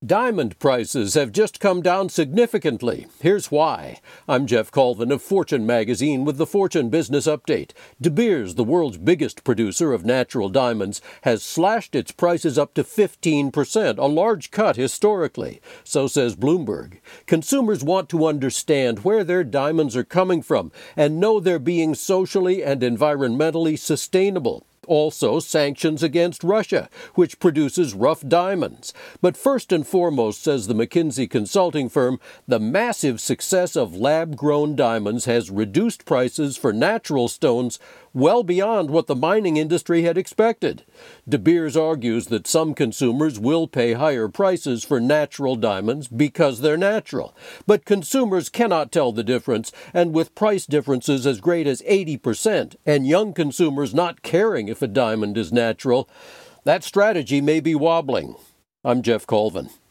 Diamond prices have just come down significantly. Here's why. I'm Jeff Colvin of Fortune magazine with the Fortune Business Update. De Beers, the world's biggest producer of natural diamonds, has slashed its prices up to 15%, a large cut historically. So says Bloomberg. Consumers want to understand where their diamonds are coming from and know they're being socially and environmentally sustainable. Also, sanctions against Russia, which produces rough diamonds. But first and foremost, says the McKinsey consulting firm, the massive success of lab-grown diamonds has reduced prices for natural stones well beyond what the mining industry had expected. De Beers argues that some consumers will pay higher prices for natural diamonds because they're natural. But consumers cannot tell the difference, and with price differences as great as 80%, and young consumers not caring if a diamond is natural, that strategy may be wobbling. I'm Jeff Colvin.